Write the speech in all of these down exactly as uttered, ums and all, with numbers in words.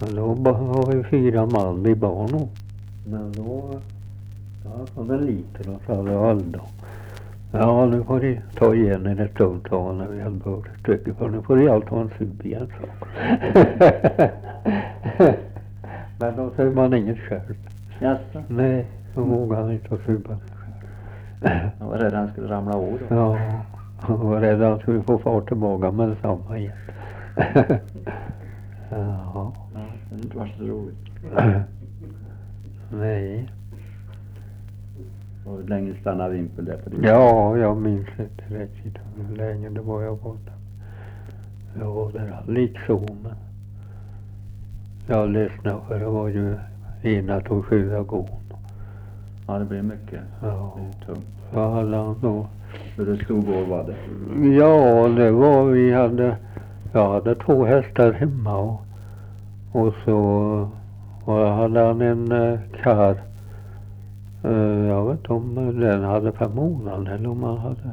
Men då var vi fyra man vid barn. Men då, då kom det lite och så hade jag då. Ja, nu får ni ta igen er ett stund tag när vi har börjat ett stycke. För nu får ni allt ha en sup igen. Så. Men då säger man inget själv. Jaså? Nej, då vågar han inte att supa själv. Jag var rädd han skulle ramla av då. Ja, jag var rädd att han skulle få fart tillbaka med detsamma igen. Ja. Ja, det har inte varit så roligt. Nej. Och hur länge stannade Vimpel där på det? Ja, jag minns inte riktigt hur länge det var jag var där. Jag var där liksom. Jag lyssnade för det var ju innan och sju august. Ja, det blev mycket. Ja. Det är tungt. Så hade han då. Hur stor gård var det? Ja, det var vi hade. Jag hade två hästar hemma och, och så och jag hade han en uh, kar. Uh, jag vet inte om den hade per månad eller om han hade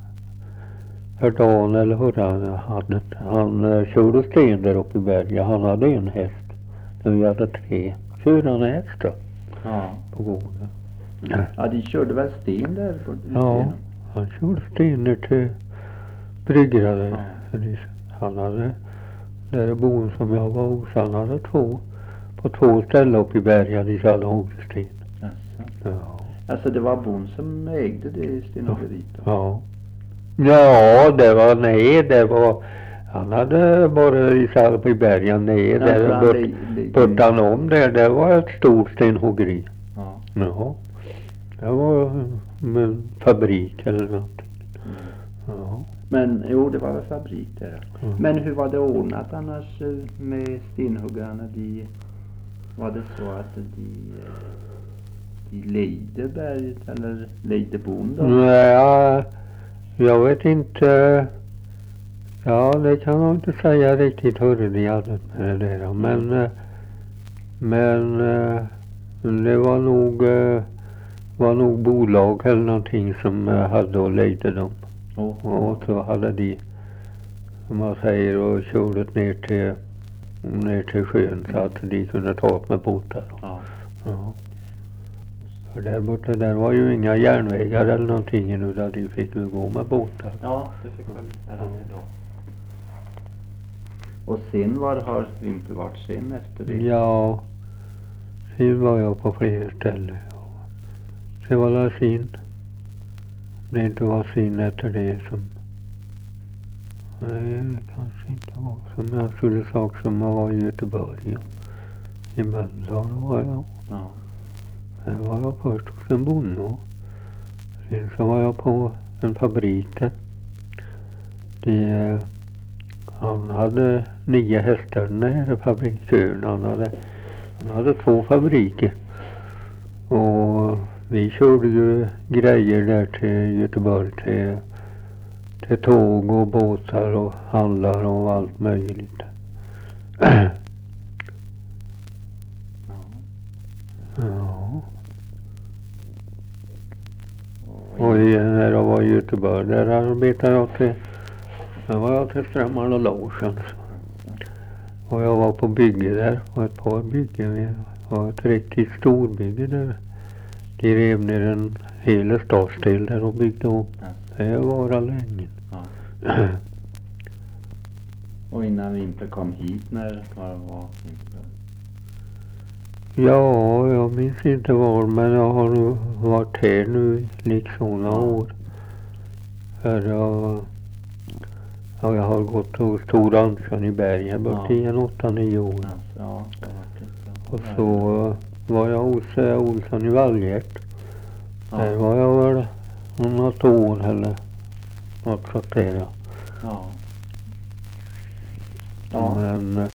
per dag eller hur han hade. Han uh, körde sten där uppe i berget. Han hade en häst. Vi hade tre. Fyra hästar Ja. på gården. Ja, de körde väl sten där? På Ja, han körde sten ner till bryggan. Ja. Han hade, där i boen som jag var hos, han hade två, på två ställen uppe i bergen i Salongsten. Jaså. Ja. Alltså det var bon som ägde det stenhuggeriet då? Ja. Ja, det var, nej, det var, han hade bara i Sal på i bergen, nej, Ja, där så han bort, li- li- bortan om där, det var ett stort stenhuggeri. Ja. Ja. Det var en fabrik eller något. Ja. Men jo, det var väl fabrik där. Mm. Men hur var det ordnat annars eh, med stenhuggarna? De, var det så att de, eh, de lejde berget eller lejde bon då? Nej, jag vet inte. Ja, det kan jag inte säga riktigt hur de hade med det där. Men, eh, men eh, det var nog, eh, var nog bolag eller någonting som eh, hade och lejde dem. Oh. Och så hade de, som man säger, och kört ner till, ner till sjön så att de kunde ta upp med båtar. Ja. Ja. För där borta där var ju inga järnvägar eller någonting nu där de fick ju gå med båtar. Ja, det fick väl göra det då. Och sen var har Vimpel varit sen efter det? Ja, sen var jag på flera ställen. Det var la sin. Det inte var sin efter det som, nej det kanske inte var som jag skulle sagt som jag var i Göteborg. Ja. I Mölndal var jag. Ja. Där var jag först hos en bonde. Sen så var jag på en fabrik där. De, eh, han hade nio hästar när fabrikören. Han hade, han hade två fabriker. Och vi körde ju grejer där till Göteborg till, till tåg och båtar och handlar och allt möjligt. Ja. Ja. Och i, när jag var i Göteborg där arbetade jag till, där var jag till Strömmar och Larsson. Och jag var på bygge där, och ett par byggen. Det var ett riktigt storbygge där. De rev ner en hel stadsdel där och byggde om. Ja. Det var länge. Ja. Och innan Vimpel kom hit, när var det var Vimpel? Ja, jag minns inte var, men jag har nog varit här nu liksom några år. För jag, ja, jag har gått hos Stora Ansson i bergen bort Ja. i en åtta, nio år. Alltså, ja, det var det. Och så eh, var jag hos eh, Olsson i Valgert. Ja. Där var jag väl något år eller något sånt där. Ja. Ja. Ja. Men